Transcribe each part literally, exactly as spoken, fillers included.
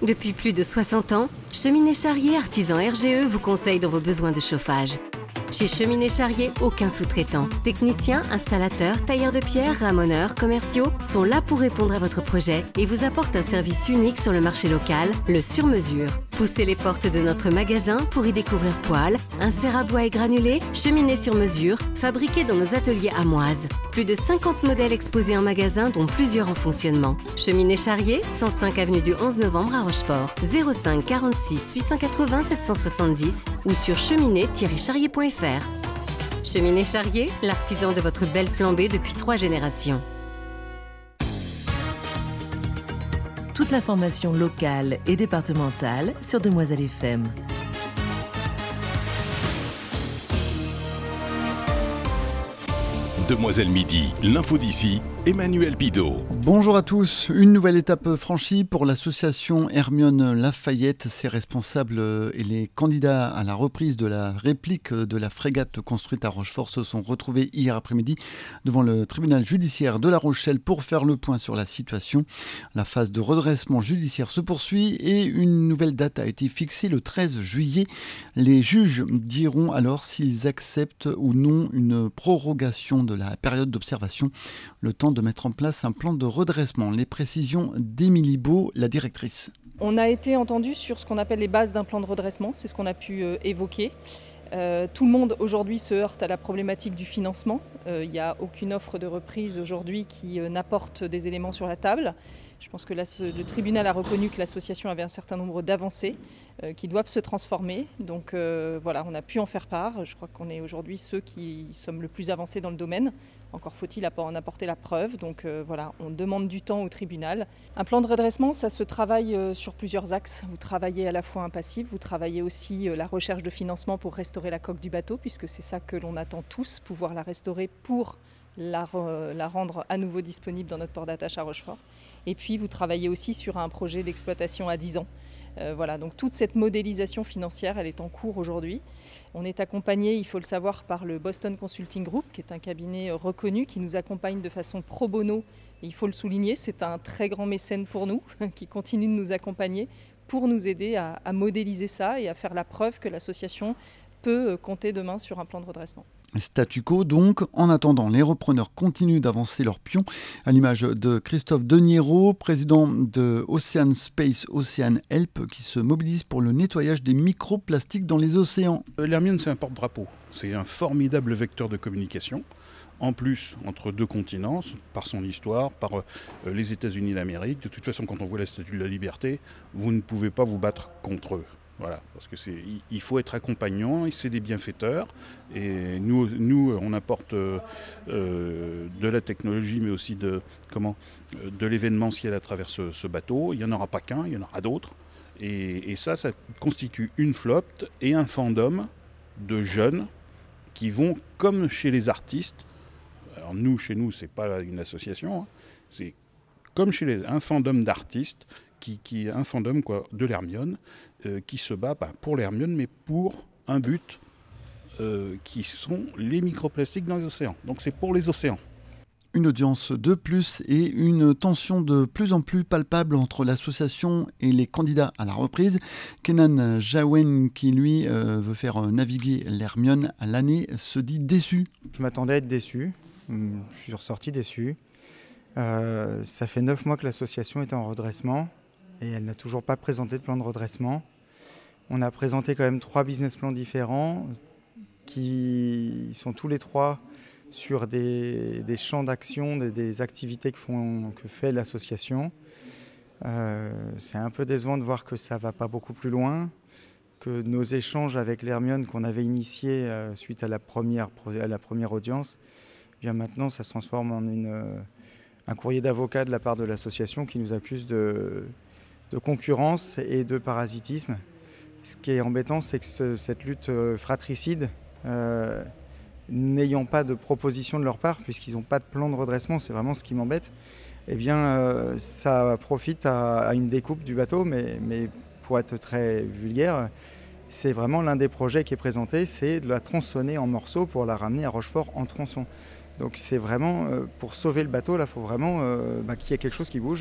Depuis plus de soixante ans, Cheminée Charrier Artisan R G E vous conseille dans vos besoins de chauffage. Chez Cheminée Charrier, aucun sous-traitant. Techniciens, installateurs, tailleurs de pierre, ramoneurs, commerciaux sont là pour répondre à votre projet et vous apportent un service unique sur le marché local, le sur-mesure. Poussez les portes de notre magasin pour y découvrir poêles, inserts à bois et granulés, cheminées sur mesure, fabriquées dans nos ateliers amoises. Plus de cinquante modèles exposés en magasin, dont plusieurs en fonctionnement. Cheminée Charrier, cent cinq avenue du onze novembre à Rochefort, zéro cinq quarante-six huit cent quatre-vingts sept cent soixante-dix ou sur cheminée tiret charrier point f r. Cheminée Charrier, l'artisan de votre belle flambée depuis trois générations. Toute l'information locale et départementale sur Demoiselle F M. Demoiselle Midi, l'info d'ici, Emmanuel Bidot. Bonjour à tous. Une nouvelle étape franchie pour l'association Hermione Lafayette. Ses responsables et les candidats à la reprise de la réplique de la frégate construite à Rochefort se sont retrouvés hier après-midi devant le tribunal judiciaire de La Rochelle pour faire le point sur la situation. La phase de redressement judiciaire se poursuit et une nouvelle date a été fixée le treize juillet. Les juges diront alors s'ils acceptent ou non une prorogation de la période d'observation, le temps de mettre en place un plan de redressement. Les précisions d'Émilie Beau, la directrice. On a été entendu sur ce qu'on appelle les bases d'un plan de redressement, c'est ce qu'on a pu euh, évoquer. Euh, tout le monde aujourd'hui se heurte à la problématique du financement. Euh, il n'y a aucune offre de reprise aujourd'hui qui euh, n'apporte des éléments sur la table. Je pense que la, le tribunal a reconnu que l'association avait un certain nombre d'avancées euh, qui doivent se transformer. Donc euh, voilà, on a pu en faire part. Je crois qu'on est aujourd'hui ceux qui sommes le plus avancés dans le domaine. Encore faut-il en apporter la preuve. Donc euh, voilà, on demande du temps au tribunal. Un plan de redressement, ça se travaille euh, sur plusieurs axes. Vous travaillez à la fois un passif, vous travaillez aussi euh, la recherche de financement pour restaurer la coque du bateau, puisque c'est ça que l'on attend tous, pouvoir la restaurer pour la, re, la rendre à nouveau disponible dans notre port d'attache à Rochefort. Et puis vous travaillez aussi sur un projet d'exploitation à dix ans. Euh, voilà, donc toute cette modélisation financière, elle est en cours aujourd'hui. On est accompagné, il faut le savoir, par le Boston Consulting Group, qui est un cabinet reconnu, qui nous accompagne de façon pro bono. Et il faut le souligner, c'est un très grand mécène pour nous, qui continue de nous accompagner pour nous aider à, à modéliser ça et à faire la preuve que l'association peut compter demain sur un plan de redressement. Statu quo donc. En attendant, les repreneurs continuent d'avancer leur pion, à l'image de Christophe Deniero, président de Ocean Space Ocean Help, qui se mobilise pour le nettoyage des microplastiques dans les océans. L'Hermione, c'est un porte-drapeau. C'est un formidable vecteur de communication. En plus, entre deux continents, par son histoire, par euh, les États-Unis d'Amérique. De toute façon, quand on voit la Statue de la Liberté, vous ne pouvez pas vous battre contre eux. Voilà, parce que c'est, il faut être accompagnant, c'est des bienfaiteurs, et nous, nous on apporte euh, de la technologie, mais aussi de, comment, de l'événementiel à travers ce, ce bateau. Il n'y en aura pas qu'un, il y en aura d'autres, et, et ça, ça constitue une flotte et un fandom de jeunes qui vont, comme chez les artistes, alors nous, chez nous, c'est pas une association, hein, c'est comme chez les, un fandom d'artistes, qui, qui un fandom quoi, de l'Hermione, euh, qui se bat bah, pour l'Hermione, mais pour un but euh, qui sont les microplastiques dans les océans. Donc c'est pour les océans. Une audience de plus et une tension de plus en plus palpable entre l'association et les candidats à la reprise. Kenan Jaouen, qui lui euh, veut faire naviguer l'Hermione à l'année, se dit déçu. Je m'attendais à être déçu. Je suis ressorti déçu. Euh, ça fait neuf mois que l'association est en redressement. Et elle n'a toujours pas présenté de plan de redressement. On a présenté quand même trois business plans différents qui sont tous les trois sur des, des champs d'action, des, des activités que, font, que fait l'association. Euh, c'est un peu décevant de voir que ça ne va pas beaucoup plus loin, que nos échanges avec l'Hermione qu'on avait initiés euh, suite à la première, à la première audience, bien maintenant ça se transforme en une, euh, un courrier d'avocat de la part de l'association qui nous accuse de... de concurrence et de parasitisme. Ce qui est embêtant, c'est que ce, cette lutte fratricide, euh, n'ayant pas de proposition de leur part, puisqu'ils n'ont pas de plan de redressement, c'est vraiment ce qui m'embête, eh bien, euh, ça profite à, à une découpe du bateau, mais, mais pour être très vulgaire, c'est vraiment l'un des projets qui est présenté, c'est de la tronçonner en morceaux pour la ramener à Rochefort en tronçon. Donc c'est vraiment, euh, pour sauver le bateau, là, il faut vraiment euh, bah, qu'il y ait quelque chose qui bouge.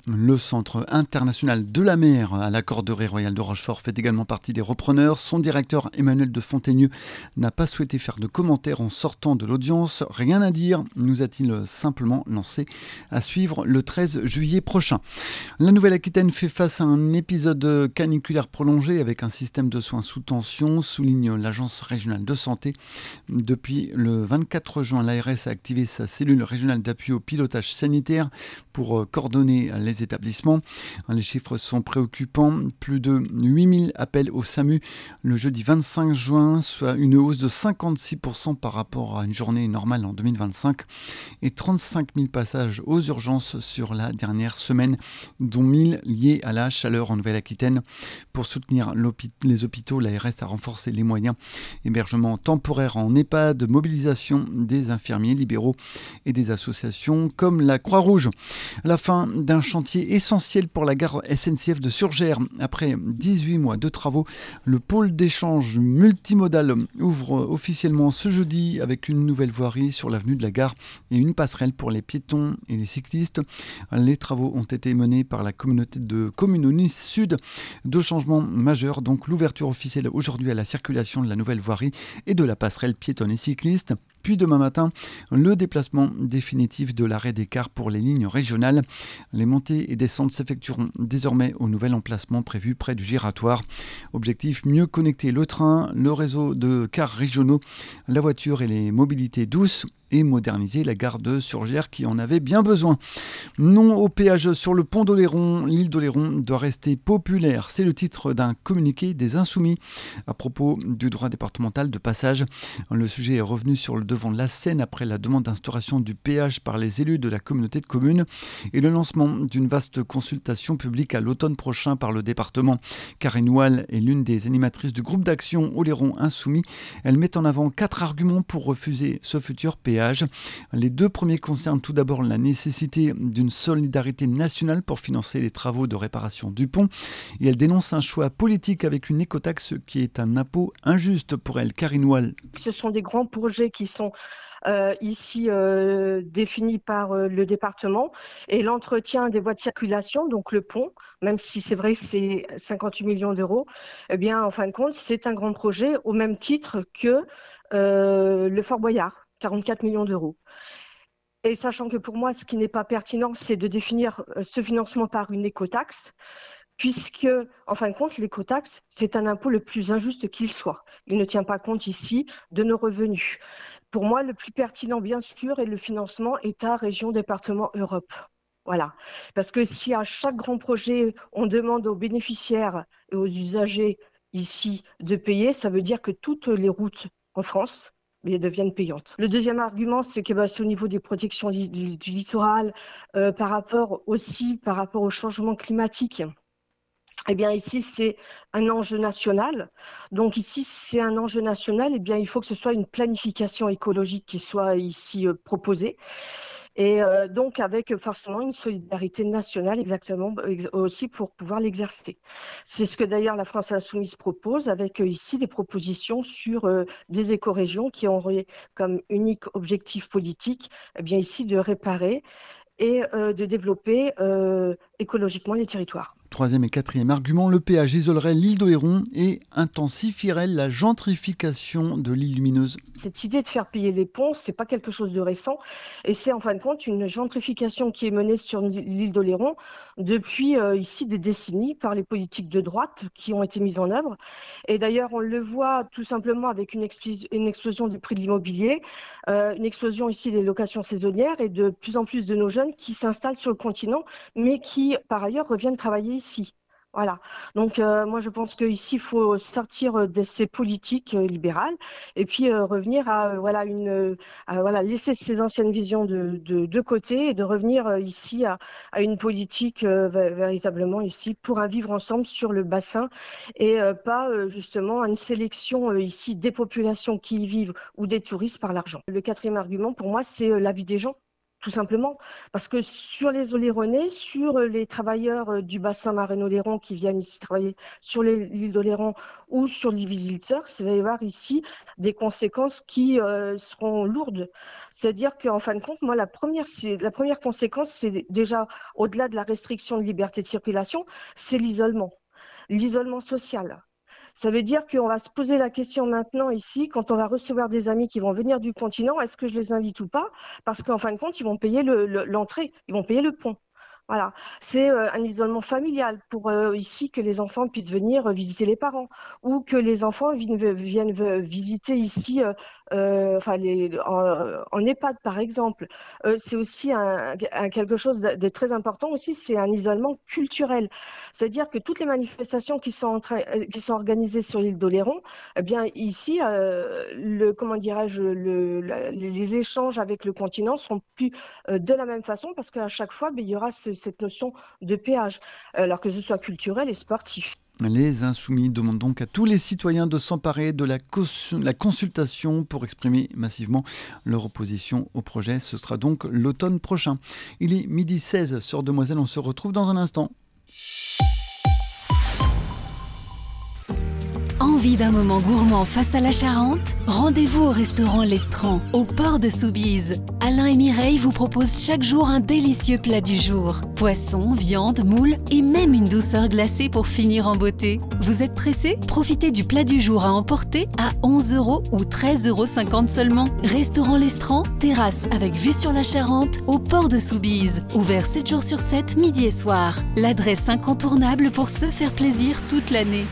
Le Centre international de la mer à la Corderie royale de Rochefort fait également partie des repreneurs. Son directeur Emmanuel de Fontaigneux n'a pas souhaité faire de commentaires en sortant de l'audience. Rien à dire, nous a-t-il simplement lancé, à suivre le treize juillet prochain. La Nouvelle-Aquitaine fait face à un épisode caniculaire prolongé avec un système de soins sous tension, souligne l'Agence régionale de santé. Depuis le vingt-quatre juin, l'A R S a activé sa cellule régionale d'appui au pilotage sanitaire pour coordonner les les établissements. Les chiffres sont préoccupants. Plus de huit mille appels au SAMU le jeudi vingt-cinq juin, soit une hausse de cinquante-six pour cent par rapport à une journée normale en deux mille vingt-cinq et trente-cinq mille passages aux urgences sur la dernière semaine, dont mille liés à la chaleur en Nouvelle-Aquitaine. Pour soutenir les hôpitaux, l'A R S a renforcé les moyens. Hébergement temporaire en EHPAD, mobilisation des infirmiers libéraux et des associations comme la Croix-Rouge. La fin d'un chantier essentiel pour la gare S N C F de Surgères. Après dix-huit mois de travaux, le pôle d'échange multimodal ouvre officiellement ce jeudi avec une nouvelle voirie sur l'avenue de la Gare et une passerelle pour les piétons et les cyclistes. Les travaux ont été menés par la communauté de communes au Nice Sud. Deux changements majeurs, donc l'ouverture officielle aujourd'hui à la circulation de la nouvelle voirie et de la passerelle piétonne et cycliste. Puis demain matin, le déplacement définitif de l'arrêt des cars pour les lignes régionales. Les montées et descentes s'effectueront désormais au nouvel emplacement prévu près du giratoire. Objectif, mieux connecter le train, le réseau de cars régionaux, la voiture et les mobilités douces et moderniser la gare de Surgères qui en avait bien besoin. Non au péage sur le pont d'Oléron, l'île d'Oléron doit rester populaire. C'est le titre d'un communiqué des Insoumis à propos du droit départemental de passage. Le sujet est revenu sur le devant de la scène après la demande d'instauration du péage par les élus de la communauté de communes et le lancement d'une vaste consultation publique à l'automne prochain par le département. Karine Wall est l'une des animatrices du groupe d'action Oléron Insoumis. Elle met en avant quatre arguments pour refuser ce futur péage. Les deux premiers concernent tout d'abord la nécessité d'une solidarité nationale pour financer les travaux de réparation du pont. Et elle dénonce un choix politique avec une écotaxe qui est un impôt injuste pour elle. Karine Wall. Ce sont des grands projets qui sont Euh, ici euh, définis par euh, le département et l'entretien des voies de circulation, donc le pont, même si c'est vrai que c'est cinquante-huit millions d'euros, eh bien en fin de compte c'est un grand projet au même titre que euh, le Fort Boyard, quarante-quatre millions d'euros. Et sachant que pour moi ce qui n'est pas pertinent c'est de définir euh, ce financement par une écotaxe, puisque, en fin de compte, l'écotaxe, c'est un impôt le plus injuste qu'il soit. Il ne tient pas compte ici de nos revenus. Pour moi, le plus pertinent, bien sûr, est le financement État, région, département, Europe. Voilà. Parce que si à chaque grand projet, on demande aux bénéficiaires et aux usagers ici de payer, ça veut dire que toutes les routes en France mais elles deviennent payantes. Le deuxième argument, c'est que bah, c'est au niveau des protections du, du, du littoral, euh, par rapport aussi par rapport au changement climatique. Eh bien ici, c'est un enjeu national. Donc ici, c'est un enjeu national. Eh bien, il faut que ce soit une planification écologique qui soit ici euh, proposée. Et euh, donc avec forcément une solidarité nationale exactement ex- aussi pour pouvoir l'exercer. C'est ce que d'ailleurs la France Insoumise propose avec euh, ici des propositions sur euh, des écorégions qui auraient comme unique objectif politique, eh bien ici de réparer et euh, de développer euh, écologiquement les territoires. Troisième et quatrième argument, le péage isolerait l'île d'Oléron et intensifierait la gentrification de l'île lumineuse. Cette idée de faire payer les ponts, c'est pas quelque chose de récent et c'est en fin de compte une gentrification qui est menée sur l'île d'Oléron depuis euh, ici des décennies par les politiques de droite qui ont été mises en œuvre. Et d'ailleurs, on le voit tout simplement avec une, expl- une explosion du prix de l'immobilier, euh, une explosion ici des locations saisonnières et de plus en plus de nos jeunes qui s'installent sur le continent, mais qui par ailleurs reviennent travailler ici. Voilà. Donc euh, moi je pense qu'ici il faut sortir de ces politiques euh, libérales et puis euh, revenir à euh, voilà une euh, à, voilà laisser ces anciennes visions de, de, de côté et de revenir euh, ici à, à une politique euh, v- véritablement ici pour un vivre ensemble sur le bassin et euh, pas euh, justement à une sélection euh, ici des populations qui y vivent ou des touristes par l'argent. Le quatrième argument pour moi c'est euh, la vie des gens. tout simplement. Parce que sur les Oléronais, sur les travailleurs du bassin Marais-Oléron qui viennent ici travailler sur l'île d'Oléron ou sur les visiteurs, il va y avoir ici des conséquences qui euh, seront lourdes. C'est-à-dire qu'en fin de compte, moi, la première, la première conséquence, c'est déjà, au-delà de la restriction de liberté de circulation, c'est l'isolement, l'isolement social. Ça veut dire qu'on va se poser la question maintenant ici, quand on va recevoir des amis qui vont venir du continent, est-ce que je les invite ou pas? Parce qu'en fin de compte, ils vont payer le, le, l'entrée, ils vont payer le pont. Voilà, c'est euh, un isolement familial pour euh, ici que les enfants puissent venir euh, visiter les parents ou que les enfants viennent, viennent visiter ici, euh, euh, enfin les, en, en EHPAD par exemple. Euh, c'est aussi un, un, quelque chose de, de très important aussi, c'est un isolement culturel. C'est-à-dire que toutes les manifestations qui sont, en train, qui sont organisées sur l'île d'Oléron, eh bien ici, euh, le, comment dirais-je, le, la, les échanges avec le continent sont plus euh, de la même façon parce qu'à chaque fois, ben, il y aura ce cette notion de péage, alors que ce soit culturel et sportif. Les Insoumis demandent donc à tous les citoyens de s'emparer de la, cons- la consultation pour exprimer massivement leur opposition au projet. Ce sera donc l'automne prochain. Il est midi seize sur Demoiselle, on se retrouve dans un instant. Envie d'un moment gourmand face à la Charente? Rendez-vous au restaurant L'Estran, au port de Soubise. Alain et Mireille vous proposent chaque jour un délicieux plat du jour. Poisson, viande, moule et même une douceur glacée pour finir en beauté. Vous êtes pressé? Profitez du plat du jour à emporter à onze euros ou treize euros cinquante seulement. Restaurant L'Estran, terrasse avec vue sur la Charente, au port de Soubise. Ouvert sept jours sur sept, midi et soir. L'adresse incontournable pour se faire plaisir toute l'année.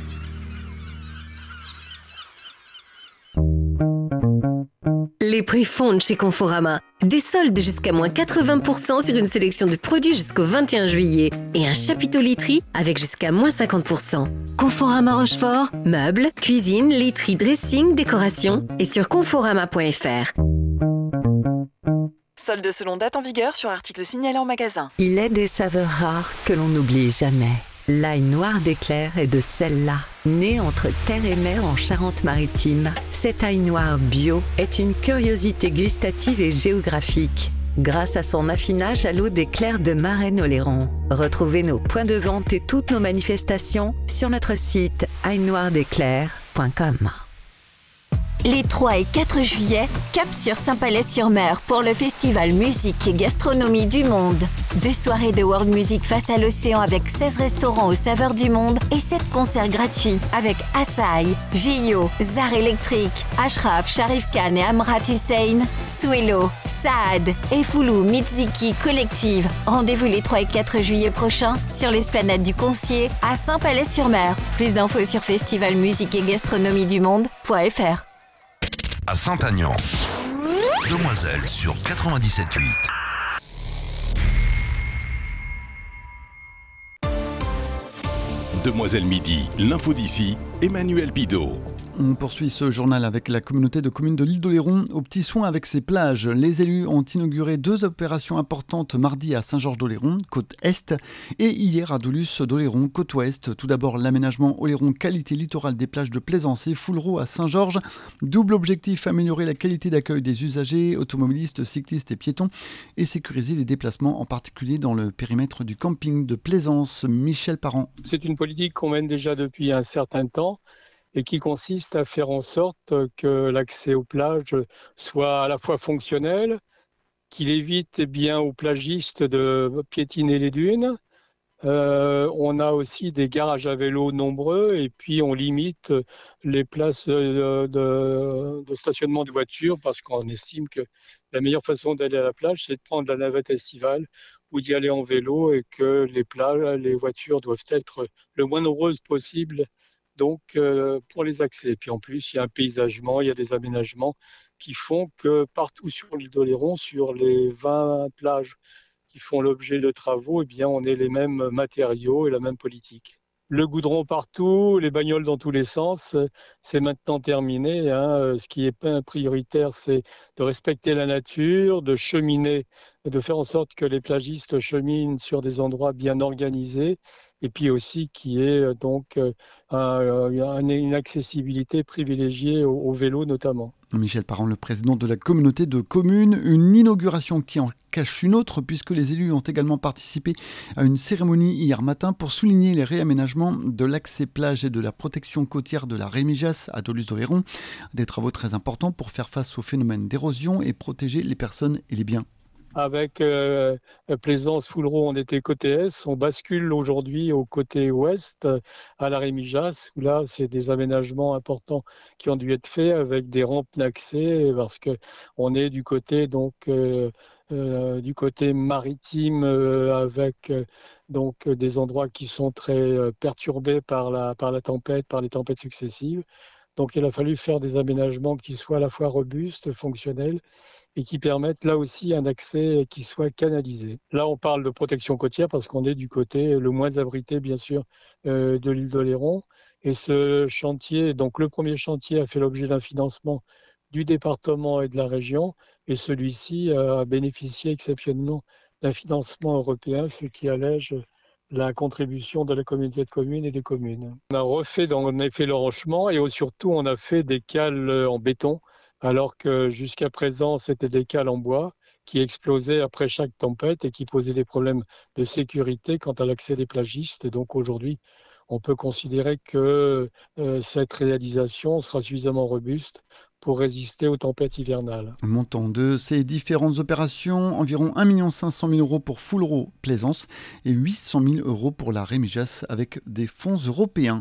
Les prix fondent chez Conforama. Des soldes jusqu'à moins quatre-vingts pour cent sur une sélection de produits jusqu'au vingt et un juillet. Et un chapiteau literie avec jusqu'à moins cinquante pour cent. Conforama Rochefort, meubles, cuisine, literie, dressing, décoration. Et sur conforama point f r. Solde selon date en vigueur sur article signalé en magasin. Il est des saveurs rares que l'on n'oublie jamais. L'ail noir d'éclair est de celle-là. Né entre terre et mer en Charente-Maritime, cet ail noir bio est une curiosité gustative et géographique. Grâce à son affinage à l'eau d'éclair de Marais-Oléron. Retrouvez nos points de vente et toutes nos manifestations sur notre site ail noir d'éclair point com. Les trois et quatre juillet, cap sur Saint-Palais-sur-Mer pour le festival musique et gastronomie du monde. Deux soirées de world music face à l'océan avec seize restaurants aux saveurs du monde et sept concerts gratuits avec Assaï, Gio, Zar Electric, Ashraf, Sharif Khan et Amrat Hussein, Suelo, Saad, Efoulou, Mitziki, Collective. Rendez-vous les trois et quatre juillet prochains sur l'esplanade du Concier à Saint-Palais-sur-Mer. Plus d'infos sur festival musique et gastronomie du monde point f r. À Saint-Aignan, Demoiselle sur quatre-vingt-dix-sept virgule huit. Demoiselle Midi, l'info d'ici, Emmanuel Bidot. On poursuit ce journal avec la communauté de communes de l'île d'Oléron aux petits soins avec ses plages. Les élus ont inauguré deux opérations importantes mardi à Saint-Georges-d'Oléron, côte Est, et hier à Doulus d'Oléron, côte Ouest. Tout d'abord, l'aménagement Oléron qualité littorale des plages de Plaisance et Foulreau à Saint-Georges. Double objectif, améliorer la qualité d'accueil des usagers, automobilistes, cyclistes et piétons et sécuriser les déplacements, en particulier dans le périmètre du camping de Plaisance. Michel Parent. C'est une politique qu'on mène déjà depuis un certain temps et qui consiste à faire en sorte que l'accès aux plages soit à la fois fonctionnel, qu'il évite eh bien, aux plagistes de piétiner les dunes. Euh, on a aussi des garages à vélo nombreux et puis on limite les places de, de, de stationnement de voitures parce qu'on estime que la meilleure façon d'aller à la plage, c'est de prendre la navette estivale ou d'y aller en vélo et que les plages, les voitures doivent être le moins nombreuses possible. Donc, euh, pour les accès. Et puis en plus, il y a un paysagement, il y a des aménagements qui font que partout sur l'île d'Oléron, sur les vingt plages qui font l'objet de travaux, eh bien, on ait les mêmes matériaux et la même politique. Le goudron partout, les bagnoles dans tous les sens, c'est maintenant terminé. Hein. Ce qui est prioritaire, c'est de respecter la nature, de cheminer, de faire en sorte que les plagistes cheminent sur des endroits bien organisés et puis aussi qui est euh, donc euh, un, un, une accessibilité privilégiée au, au vélo notamment. Michel Parent, le président de la communauté de communes, une inauguration qui en cache une autre puisque les élus ont également participé à une cérémonie hier matin pour souligner les réaménagements de l'accès plage et de la protection côtière de la Rémijasse à Dolusse-d'Oléron. Des travaux très importants pour faire face au phénomène d'érosion et protéger les personnes et les biens. Avec euh, Plaisance, Foulereau, on était côté Est, on bascule aujourd'hui au côté Ouest, à la Rémijasse, où là, c'est des aménagements importants qui ont dû être faits avec des rampes d'accès, parce qu'on est du côté, donc, euh, euh, du côté maritime, euh, avec euh, donc, des endroits qui sont très euh, perturbés par la, par la tempête, par les tempêtes successives. Donc, il a fallu faire des aménagements qui soient à la fois robustes, fonctionnels, et qui permettent là aussi un accès qui soit canalisé. Là, on parle de protection côtière parce qu'on est du côté le moins abrité, bien sûr, euh, de l'île d'Oléron. Et ce chantier, donc le premier chantier a fait l'objet d'un financement du département et de la région, et celui-ci a bénéficié exceptionnellement d'un financement européen, ce qui allège la contribution de la communauté de communes et des communes. On a refait en effet le rochement et surtout on a fait des cales en béton, alors que jusqu'à présent, c'était des cales en bois qui explosaient après chaque tempête et qui posaient des problèmes de sécurité quant à l'accès des plagistes. Et donc aujourd'hui, on peut considérer que euh, cette réalisation sera suffisamment robuste pour résister aux tempêtes hivernales. Le montant de ces différentes opérations, environ un million cinq cent mille euros pour Foulereau Plaisance et huit cent mille euros pour la Rémijasse avec des fonds européens.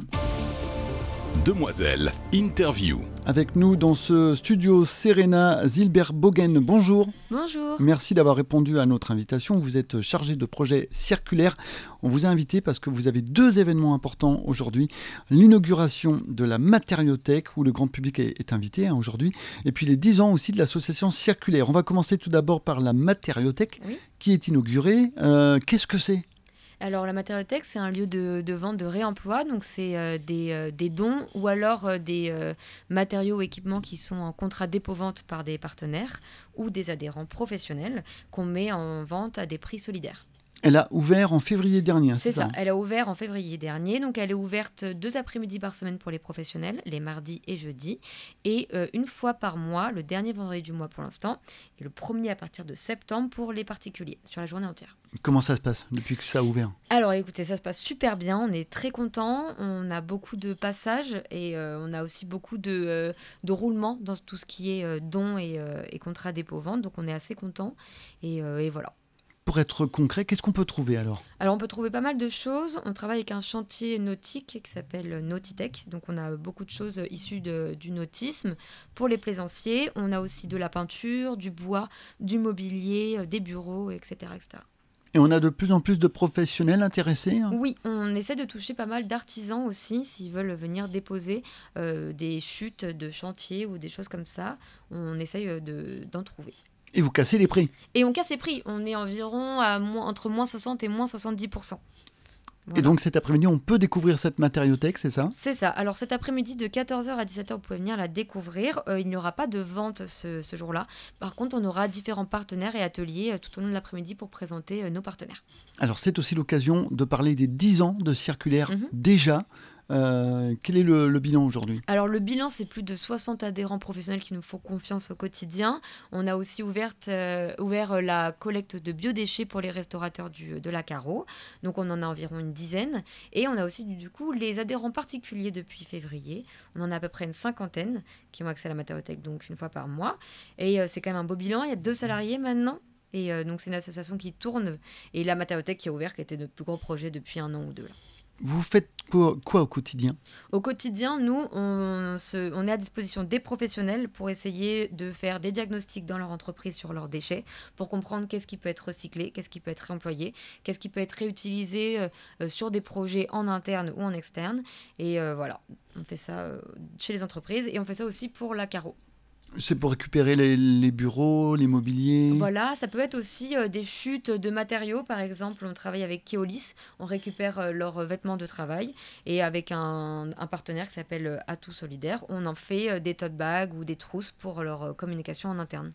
Demoiselle, interview. Avec nous dans ce studio, Serena Zilberbogen. Bonjour. Bonjour. Merci d'avoir répondu à notre invitation. Vous êtes chargée de projets circulaires. On vous a invité parce que vous avez deux événements importants aujourd'hui. L'inauguration de la matériothèque où le grand public est, est invité hein, aujourd'hui. Et puis les dix ans aussi de l'association circulaire. On va commencer tout d'abord par la matériothèque oui. qui est inaugurée. Euh, qu'est-ce que c'est ? Alors la matériothèque, c'est un lieu de, de vente de réemploi, donc c'est euh, des, euh, des dons ou alors euh, des euh, matériaux ou équipements qui sont en contrat dépôt-vente par des partenaires ou des adhérents professionnels qu'on met en vente à des prix solidaires. Elle a ouvert en février dernier, c'est, c'est ça, ça elle a ouvert en février dernier, donc elle est ouverte deux après-midi par semaine pour les professionnels, les mardis et jeudis, et euh, une fois par mois, le dernier vendredi du mois pour l'instant, et le premier à partir de septembre pour les particuliers, sur la journée entière. Comment ça se passe depuis que ça a ouvert ? Alors écoutez, ça se passe super bien, on est très contents, on a beaucoup de passages et euh, on a aussi beaucoup de, euh, de roulements dans tout ce qui est euh, dons et, euh, et contrats dépôt-vente, donc on est assez contents et, euh, et voilà. Pour être concret, qu'est-ce qu'on peut trouver alors ? Alors on peut trouver pas mal de choses. On travaille avec un chantier nautique qui s'appelle Nautitech. Donc on a beaucoup de choses issues de, du nautisme. Pour les plaisanciers, on a aussi de la peinture, du bois, du mobilier, des bureaux, et cetera, et cetera. Et on a de plus en plus de professionnels intéressés hein ? Oui, on essaie de toucher pas mal d'artisans aussi, s'ils veulent venir déposer euh, des chutes de chantier ou des choses comme ça. On essaye de, d'en trouver. Et vous cassez les prix. Et on casse les prix. On est environ à moins, entre moins soixante et moins soixante-dix pour cent. Voilà. Et donc cet après-midi, on peut découvrir cette matériothèque, c'est ça ? C'est ça. Alors cet après-midi, de quatorze heures à dix-sept heures, vous pouvez venir la découvrir. Euh, il n'y aura pas de vente ce, ce jour-là. Par contre, on aura différents partenaires et ateliers euh, tout au long de l'après-midi pour présenter euh, nos partenaires. Alors c'est aussi l'occasion de parler des dix ans de circulaire mm-hmm. déjà. Euh, quel est le, le bilan aujourd'hui ? Alors le bilan, c'est plus de soixante adhérents professionnels qui nous font confiance au quotidien. On a aussi ouvert, euh, ouvert la collecte de biodéchets pour les restaurateurs du, de la Carreau. Donc on en a environ une dizaine. Et on a aussi du coup les adhérents particuliers depuis février. On en a à peu près une cinquantaine qui ont accès à la matériothèque donc une fois par mois. Et euh, c'est quand même un beau bilan. Il y a deux salariés maintenant. Et euh, donc c'est une association qui tourne. Et la matériothèque qui a ouvert, qui était notre plus gros projet depuis un an ou deux là. Vous faites quoi, quoi au quotidien ? Au quotidien, nous, on, se, on est à disposition des professionnels pour essayer de faire des diagnostics dans leur entreprise sur leurs déchets, pour comprendre qu'est-ce qui peut être recyclé, qu'est-ce qui peut être réemployé, qu'est-ce qui peut être réutilisé euh, sur des projets en interne ou en externe. Et euh, voilà, on fait ça euh, chez les entreprises et on fait ça aussi pour la Carreau. C'est pour récupérer les, les bureaux, les mobiliers. Voilà, ça peut être aussi euh, des chutes de matériaux. Par exemple, on travaille avec Keolis, on récupère euh, leurs vêtements de travail. Et avec un, un partenaire qui s'appelle Atout Solidaire, on en fait euh, des tote bags ou des trousses pour leur euh, communication en interne.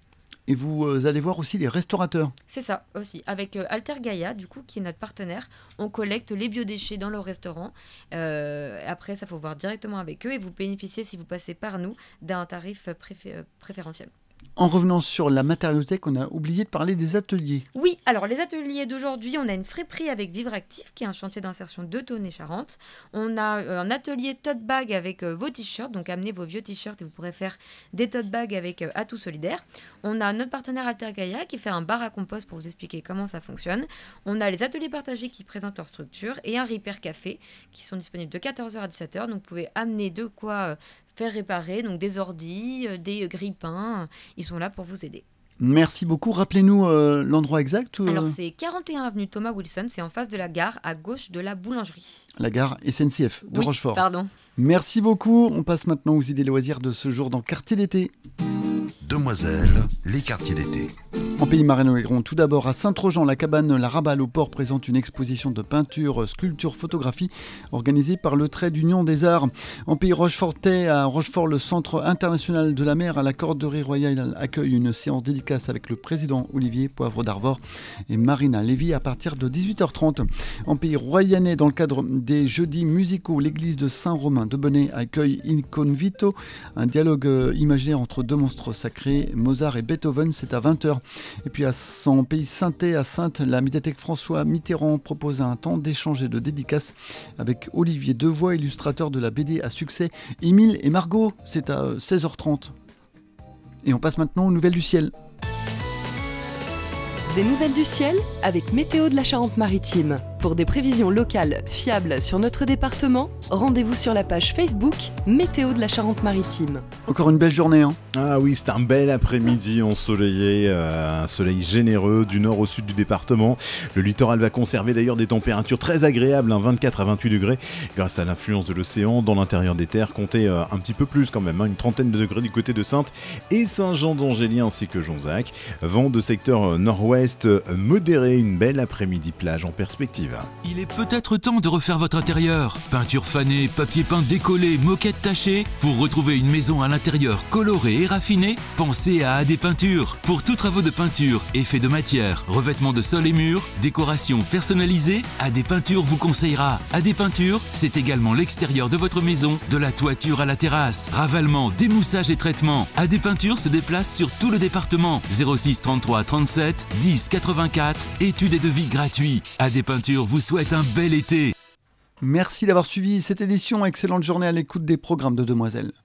et vous euh, allez voir aussi les restaurateurs. C'est ça aussi. Avec euh, Alter Gaia, du coup, qui est notre partenaire, on collecte les biodéchets dans le restaurant. Euh, après, ça faut voir directement avec eux et vous bénéficiez, si vous passez par nous, d'un tarif préfé- euh, préférentiel. En revenant sur la matériothèque, on a oublié de parler des ateliers. Oui, alors les ateliers d'aujourd'hui, on a une friperie avec Vivre Actif, qui est un chantier d'insertion de Tonnet-Charente. On a euh, un atelier tote bag avec euh, vos t-shirts, donc amenez vos vieux t-shirts et vous pourrez faire des tote bags avec euh, Atout Solidaire. On a notre partenaire Alter Gaia qui fait un bar à compost pour vous expliquer comment ça fonctionne. On a les ateliers partagés qui présentent leur structure et un Repair Café qui sont disponibles de quatorze heures à dix-sept heures. Donc vous pouvez amener de quoi euh, faire réparer, donc des ordis, euh, des grille-pains. Ils sont là pour vous aider. Merci beaucoup. Rappelez-nous euh, l'endroit exact. Euh... Alors, c'est quarante et un avenue Thomas Wilson, c'est en face de la gare, à gauche de la boulangerie. La gare S N C F de oui, Rochefort. Pardon. Merci beaucoup. On passe maintenant aux idées loisirs de ce jour dans Quartier d'été. Demoiselles, les quartiers d'été. En Pays Marais-Nogron, tout d'abord à Saint-Trojan, la cabane La Raballe au port présente une exposition de peinture, sculpture, photographie organisée par le Trait d'Union des Arts. En Pays Rochefortais, à Rochefort, le Centre international de la mer à la Corderie Royale accueille une séance dédicace avec le président Olivier Poivre d'Arvor et Marina Lévy à partir de dix-huit heures trente. En Pays Royannais, dans le cadre des jeudis musicaux, l'église de Saint-Romain de Benay accueille Incon Vito, un dialogue imaginaire entre deux monstres sacrés, Mozart et Beethoven, c'est à vingt heures. Et puis à son pays Sainté, à Saintes, la médiathèque François Mitterrand propose un temps d'échange et de dédicace avec Olivier Devoix, illustrateur de la B D à succès Émile et Margot, c'est à seize heures trente. Et on passe maintenant aux nouvelles du ciel. Des nouvelles du ciel avec Météo de la Charente-Maritime. Pour des prévisions locales fiables sur notre département, rendez-vous sur la page Facebook Météo de la Charente-Maritime. Encore une belle journée, hein. Ah oui, c'est un bel après-midi ensoleillé, euh, un soleil généreux du nord au sud du département. Le littoral va conserver d'ailleurs des températures très agréables, hein, vingt-quatre à vingt-huit degrés, grâce à l'influence de l'océan. Dans l'intérieur des terres, comptez euh, un petit peu plus quand même, hein, une trentaine de degrés du côté de Saintes et Saint-Jean-d'Angély ainsi que Jonzac. Vent de secteur euh, nord-ouest euh, modéré, une belle après-midi plage en perspective. Il est peut-être temps de refaire votre intérieur. Peinture fanée, papier peint décollé, moquette tachée. Pour retrouver une maison à l'intérieur colorée et raffinée, pensez à A D Peinture. Pour tous travaux de peinture, effets de matière, revêtement de sol et murs, décoration personnalisée, A D Peinture vous conseillera. A D Peinture, c'est également l'extérieur de votre maison, de la toiture à la terrasse. Ravalement, démoussage et traitement. A D Peinture se déplace sur tout le département. zéro six trente-trois trente-sept dix quatre-vingt-quatre. Études et devis gratuits. A D Peinture vous souhaite un bel été. Merci d'avoir suivi cette édition. Excellente journée à l'écoute des programmes de Demoiselles.